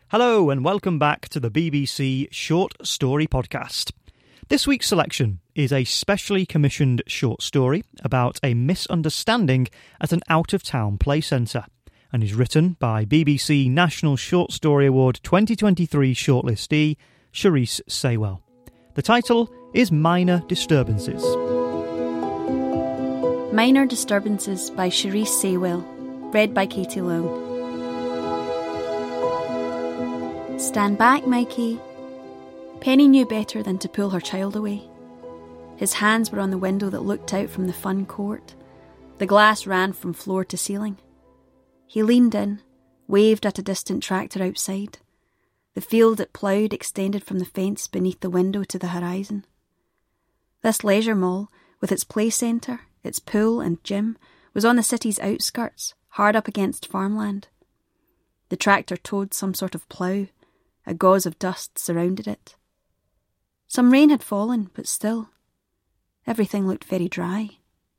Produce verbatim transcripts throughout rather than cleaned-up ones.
Hello and welcome back to the B B C Short Story Podcast. This week's selection is a specially commissioned short story about a misunderstanding at an out-of-town play centre and is written by B B C National Short Story Award twenty twenty-three shortlistee Cherise Saywell. The title is Minor Disturbances. Minor Disturbances by Cherise Saywell, read by Katie Lowe. Stand back, Mikey. Penny knew better than to pull her child away. His hands were on the window that looked out from the fun court. The glass ran from floor to ceiling. He leaned in, waved at a distant tractor outside. The field it ploughed extended from the fence beneath the window to the horizon. This leisure mall, with its play centre, its pool and gym, was on the city's outskirts, hard up against farmland. The tractor towed some sort of plough. A gauze of dust surrounded it. Some rain had fallen, but still, everything looked very dry.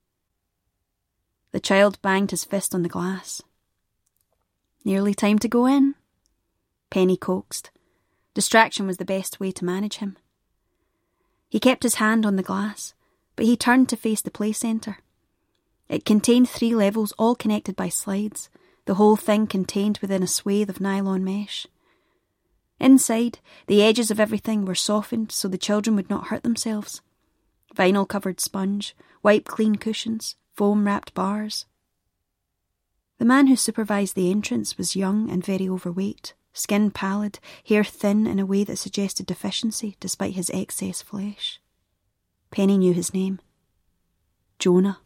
The child banged his fist on the glass. Nearly time to go in, Penny coaxed. Distraction was the best way to manage him. He kept his hand on the glass, but he turned to face the play centre. It contained three levels, all connected by slides, the whole thing contained within a swathe of nylon mesh. Inside, the edges of everything were softened so the children would not hurt themselves. Vinyl-covered sponge, wipe-clean cushions, foam-wrapped bars. The man who supervised the entrance was young and very overweight, skin pallid, hair thin in a way that suggested deficiency despite his excess flesh. Penny knew his name. Jonah.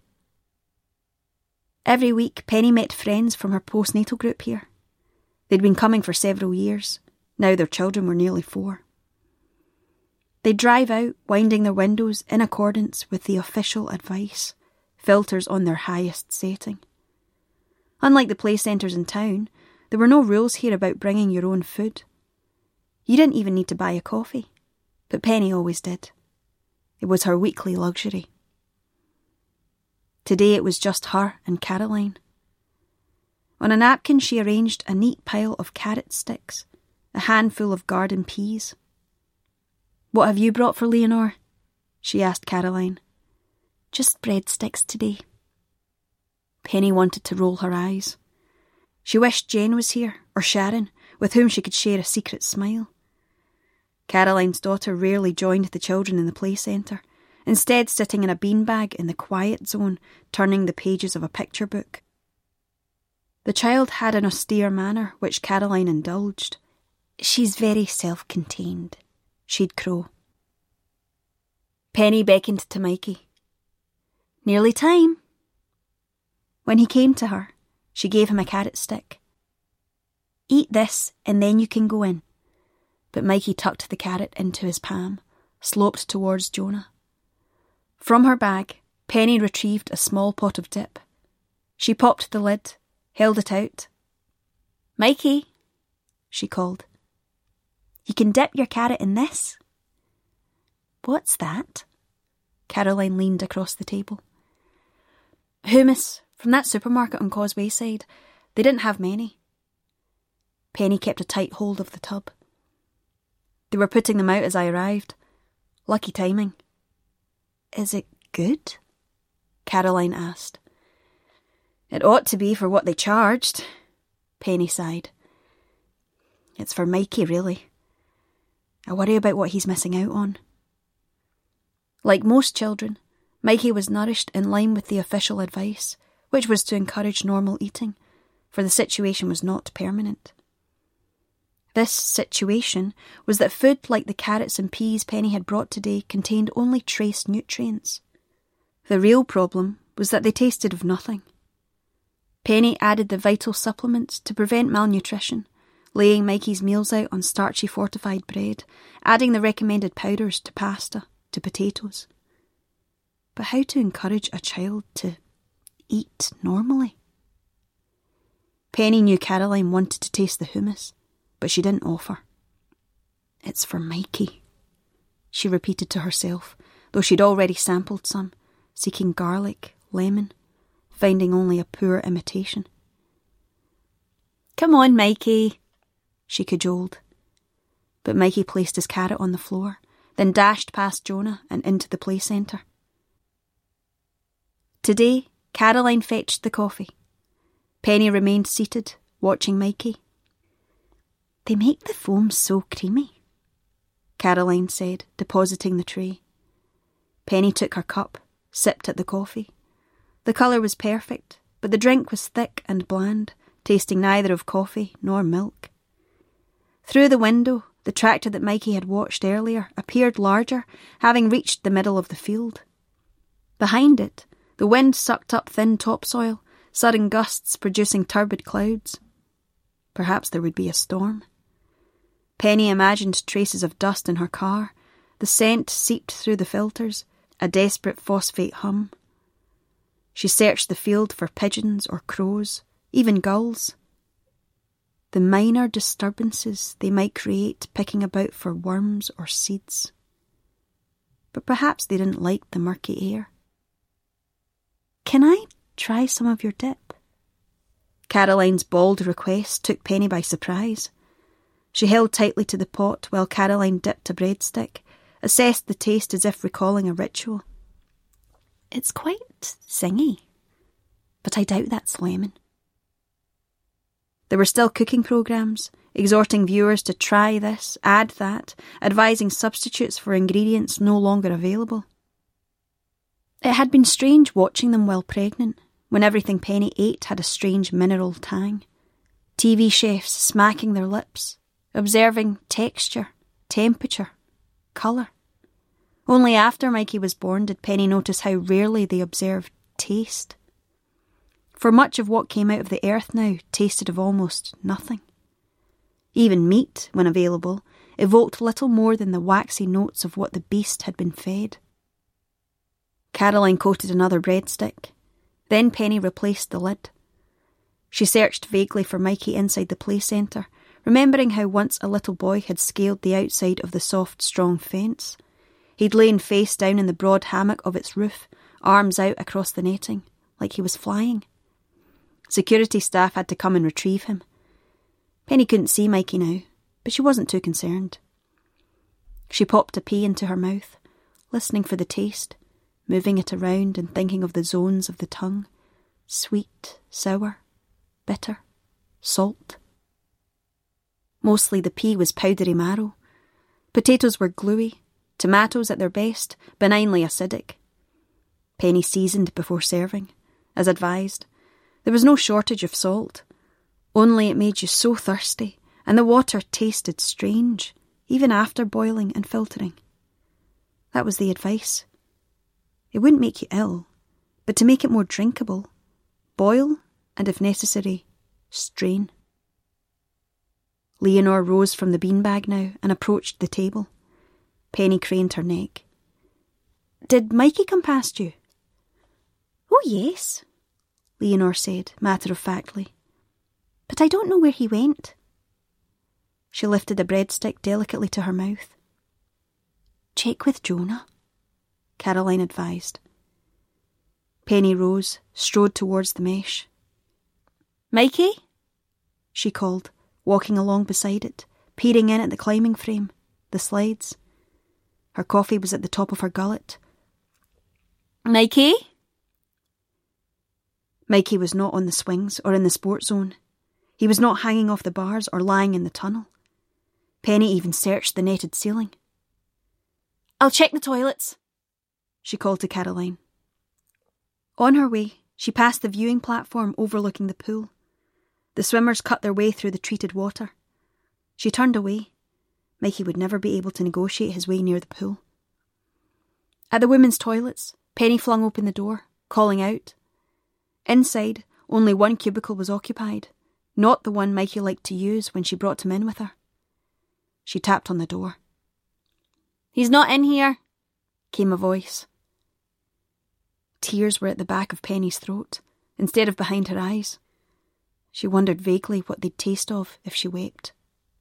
Every week, Penny met friends from her postnatal group here. They'd been coming for several years. Now their children were nearly four. They'd drive out, winding their windows in accordance with the official advice, filters on their highest setting. Unlike the play centres in town, there were no rules here about bringing your own food. You didn't even need to buy a coffee, but Penny always did. It was her weekly luxury. Today it was just her and Caroline. On a napkin she arranged a neat pile of carrot sticks, a handful of garden peas. "What have you brought for Leonore?" she asked Caroline. "Just breadsticks today." Penny wanted to roll her eyes. She wished Jane was here, or Sharon, with whom she could share a secret smile. Caroline's daughter rarely joined the children in the play centre, instead sitting in a beanbag in the quiet zone, turning the pages of a picture book. The child had an austere manner which Caroline indulged. "She's very self-contained," she'd crow. Penny beckoned to Mikey. "Nearly time." When he came to her, she gave him a carrot stick. "Eat this and then you can go in." But Mikey tucked the carrot into his palm, sloped towards Jonah. From her bag, Penny retrieved a small pot of dip. She popped the lid, held it out. "Mikey," she called. "You can dip your carrot in this." "What's that?" Caroline leaned across the table. "Hummus, from that supermarket on Causeway Side. They didn't have many." Penny kept a tight hold of the tub. "They were putting them out as I arrived. Lucky timing." "Is it good?" Caroline asked. "It ought to be for what they charged," Penny sighed. "It's for Mikey, really. I worry about what he's missing out on." Like most children, Mikey was nourished in line with the official advice, which was to encourage normal eating, for the situation was not permanent. This situation was that food like the carrots and peas Penny had brought today contained only trace nutrients. The real problem was that they tasted of nothing. Penny added the vital supplements to prevent malnutrition, laying Mikey's meals out on starchy fortified bread, adding the recommended powders to pasta, to potatoes. But how to encourage a child to eat normally? Penny knew Caroline wanted to taste the hummus, but she didn't offer. "It's for Mikey," she repeated to herself, though she'd already sampled some, seeking garlic, lemon, finding only a poor imitation. "Come on, Mikey," she cajoled. But Mikey placed his carrot on the floor, then dashed past Jonah and into the play centre. Today, Caroline fetched the coffee. Penny remained seated, watching Mikey. "They make the foam so creamy," Caroline said, depositing the tray. Penny took her cup, sipped at the coffee. The colour was perfect, but the drink was thick and bland, tasting neither of coffee nor milk. Through the window, the tractor that Mikey had watched earlier appeared larger, having reached the middle of the field. Behind it, the wind sucked up thin topsoil, sudden gusts producing turbid clouds. Perhaps there would be a storm. Penny imagined traces of dust in her car. The scent seeped through the filters, a desperate phosphate hum. She searched the field for pigeons or crows, even gulls. The minor disturbances they might create picking about for worms or seeds. But perhaps they didn't like the murky air. "Can I try some of your dip?" Caroline's bald request took Penny by surprise. She held tightly to the pot while Caroline dipped a breadstick, assessed the taste as if recalling a ritual. "It's quite zingy, but I doubt that's lemon." There were still cooking programmes, exhorting viewers to try this, add that, advising substitutes for ingredients no longer available. It had been strange watching them while pregnant, when everything Penny ate had a strange mineral tang. T V chefs smacking their lips, observing texture, temperature, colour. Only after Mikey was born did Penny notice how rarely they observed taste. For much of what came out of the earth now tasted of almost nothing. Even meat, when available, evoked little more than the waxy notes of what the beast had been fed. Caroline coated another breadstick. Then Penny replaced the lid. She searched vaguely for Mikey inside the play centre, remembering how once a little boy had scaled the outside of the soft, strong fence. He'd lain face down in the broad hammock of its roof, arms out across the netting, like he was flying. Security staff had to come and retrieve him. Penny couldn't see Mikey now, but she wasn't too concerned. She popped a pea into her mouth, listening for the taste, moving it around and thinking of the zones of the tongue. Sweet, sour, bitter, salt. Mostly the pea was powdery marrow. Potatoes were gluey, tomatoes at their best, benignly acidic. Penny seasoned before serving, as advised. There was no shortage of salt, only it made you so thirsty, and the water tasted strange, even after boiling and filtering. That was the advice. It wouldn't make you ill, but to make it more drinkable, boil, and if necessary, strain. Leonor rose from the beanbag now and approached the table. Penny craned her neck. "Did Mikey come past you?" "Oh, yes," Leonor said, matter-of-factly. "But I don't know where he went." She lifted the breadstick delicately to her mouth. "Check with Jonah," Caroline advised. Penny rose, strode towards the mesh. "Mikey?" she called, walking along beside it, peering in at the climbing frame, the slides. Her coffee was at the top of her gullet. "Mikey?" Mikey was not on the swings or in the sport zone. He was not hanging off the bars or lying in the tunnel. Penny even searched the netted ceiling. "I'll check the toilets," she called to Caroline. On her way, she passed the viewing platform overlooking the pool. The swimmers cut their way through the treated water. She turned away. Mikey would never be able to negotiate his way near the pool. At the women's toilets, Penny flung open the door, calling out. Inside, only one cubicle was occupied, not the one Mikey liked to use when she brought him in with her. She tapped on the door. "He's not in here," came a voice. Tears were at the back of Penny's throat, instead of behind her eyes. She wondered vaguely what they'd taste of if she wept.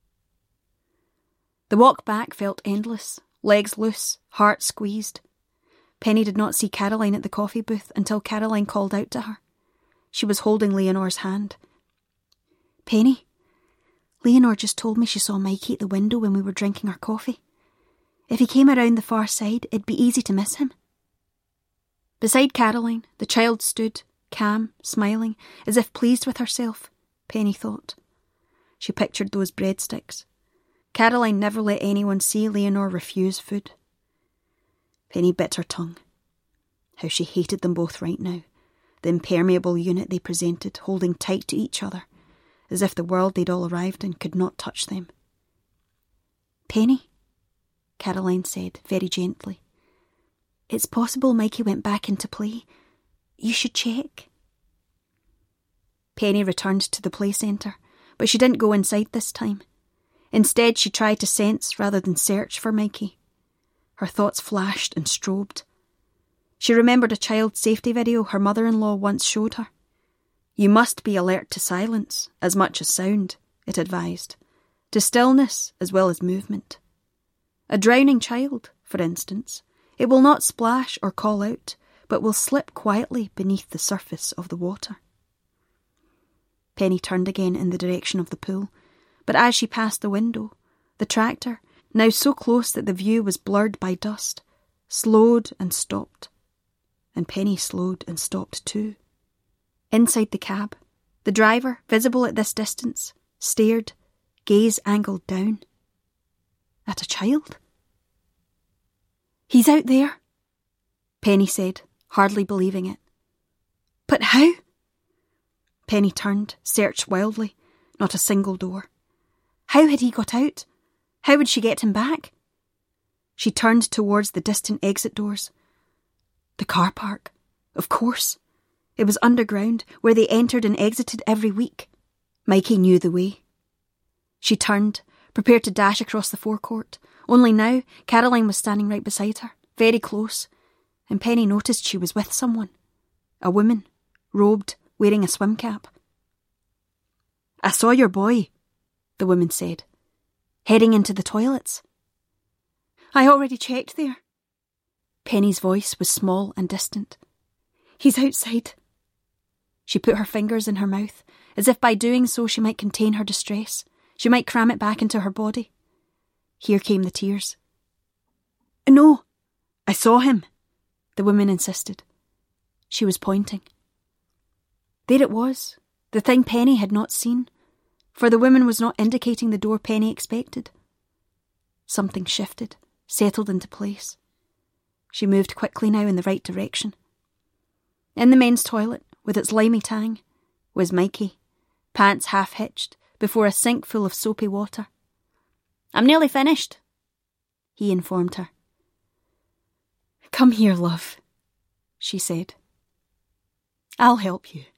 The walk back felt endless, legs loose, heart squeezed. Penny did not see Caroline at the coffee booth until Caroline called out to her. She was holding Leonor's hand. "Penny, Leonor just told me she saw Mikey at the window when we were drinking our coffee. If he came around the far side, it'd be easy to miss him. Beside Caroline, the child stood, calm, smiling, as if pleased with herself, Penny thought. She pictured those breadsticks. Caroline never let anyone see Leonor refuse food. Penny bit her tongue. How she hated them both right now, the impermeable unit they presented, holding tight to each other, as if the world they'd all arrived in could not touch them. Penny, Caroline said, very gently. It's possible Mikey went back into play. You should check. Penny returned to the play centre, but she didn't go inside this time. Instead, she tried to sense rather than search for Mikey. Her thoughts flashed and strobed. She remembered a child safety video her mother-in-law once showed her. You must be alert to silence as much as sound, it advised, to stillness as well as movement. A drowning child, for instance, it will not splash or call out, but will slip quietly beneath the surface of the water. Penny turned again in the direction of the pool, but as she passed the window, the tractor, now so close that the view was blurred by dust, slowed and stopped. And Penny slowed and stopped too. Inside the cab, the driver, visible at this distance, stared, gaze angled down. At a child? He's out there, Penny said, hardly believing it. But how? Penny turned, searched wildly, not a single door. How had he got out? How would she get him back? She turned towards the distant exit doors. The car park, of course. It was underground, where they entered and exited every week. Mikey knew the way. She turned, prepared to dash across the forecourt. Only now, Caroline was standing right beside her, very close, and Penny noticed she was with someone. A woman, robed, wearing a swim cap. I saw your boy, the woman said, heading into the toilets. I already checked there. Penny's voice was small and distant. He's outside. She put her fingers in her mouth, as if by doing so she might contain her distress. She might cram it back into her body. Here came the tears. No, I saw him, the woman insisted. She was pointing. There it was, the thing Penny had not seen, for the woman was not indicating the door Penny expected. Something shifted, settled into place. She moved quickly now in the right direction. In the men's toilet, with its limey tang, was Mikey, pants half-hitched, before a sink full of soapy water. I'm nearly finished, he informed her. Come here, love, she said. I'll help you.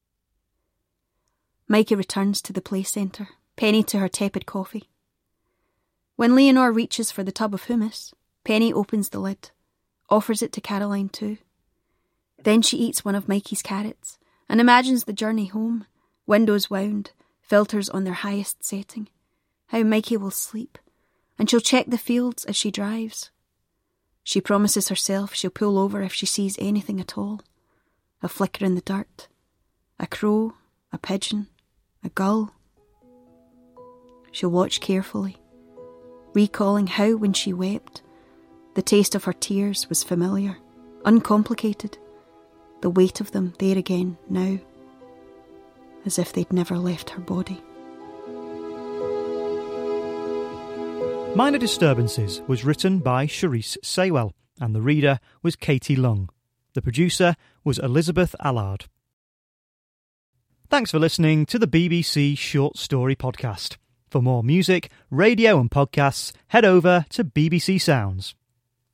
Mikey returns to the play centre, Penny to her tepid coffee. When Leonor reaches for the tub of hummus, Penny opens the lid, offers it to Caroline too. Then she eats one of Mikey's carrots and imagines the journey home, windows wound, filters on their highest setting, how Mikey will sleep, and she'll check the fields as she drives. She promises herself she'll pull over if she sees anything at all. A flicker in the dirt, a crow, a pigeon, a gull. She'll watch carefully, recalling how when she wept, the taste of her tears was familiar, uncomplicated, the weight of them there again now, as if they'd never left her body. Minor Disturbances was written by Charisse Saywell, and the reader was Katie Lung. The producer was Elizabeth Allard. Thanks for listening to the B B C Short Story Podcast. For more music, radio and podcasts, head over to B B C Sounds.